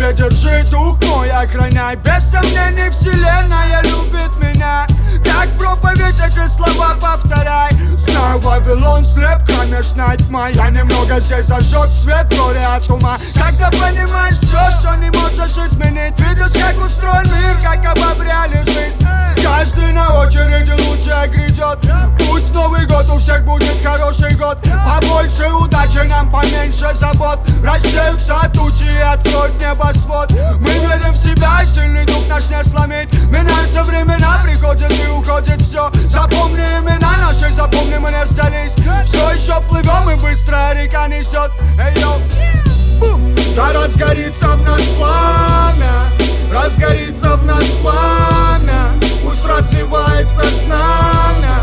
Боже, держи дух мой, охраняй. Без сомнений вселенная любит меня. Как проповедь эти слова повторяй. Знаю, Вавилон слеп, кромешная тьма. Я немного здесь зажег свет, горе от ума. Когда понимаешь все, что не можешь изменить, видишь, как устроен мир, как обобряли жизнь. Каждый на очереди лучшее грядет. Пусть Новый год у всех будет хороший год. Побольше удачи нам, поменьше забот. Рассеются тучи и откроют небосвод. Мы верим в себя, и сильный дух наш не сломить. Меняются времена, приходит и уходит все. Запомни имена наши, запомни, мы не сдались. Все еще плывем и быстро река несет. Эй, йоу. Да разгорится в нас пламя, разгорится в нас пламя. Пусть развивается знамя.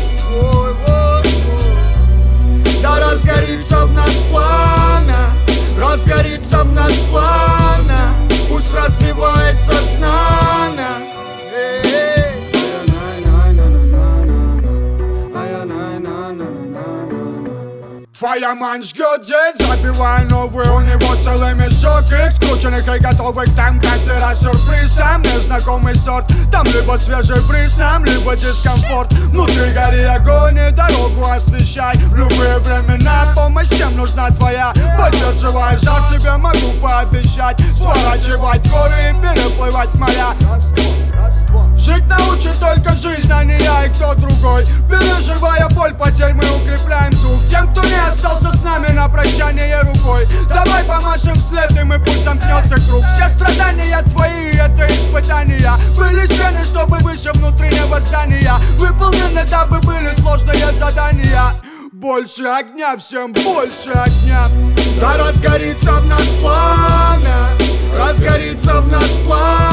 Да разгорится в нас пламя, разгорится в нас пламя. Пусть развивается знамя. Фаерман жгет день, забивая новый. У него целый мешок их скрученных и готовых. Там каждый раз сюрприз, там незнакомый сорт. Там либо свежий бриз нам, либо дискомфорт. Внутри гори огонь и дорогу освещай. В любые времена помощь, чем нужна твоя. Поддерживая жар, тебе могу пообещать. Сворачивать горы и переплывать моря. Жить научит только жизнь, а не я и кто другой. Переживая боль потерь, мы укрепляем дух. Тем, кто не остался с нами на прощание рукой, давай помашем вслед, и мы пусть замкнется круг. Все страдания твои, это испытания. Были стены, чтобы выше внутреннего здания. Выполнены, дабы были сложные задания. Больше огня, всем больше огня. Да разгорится в нас пламя, разгорится в нас пламя.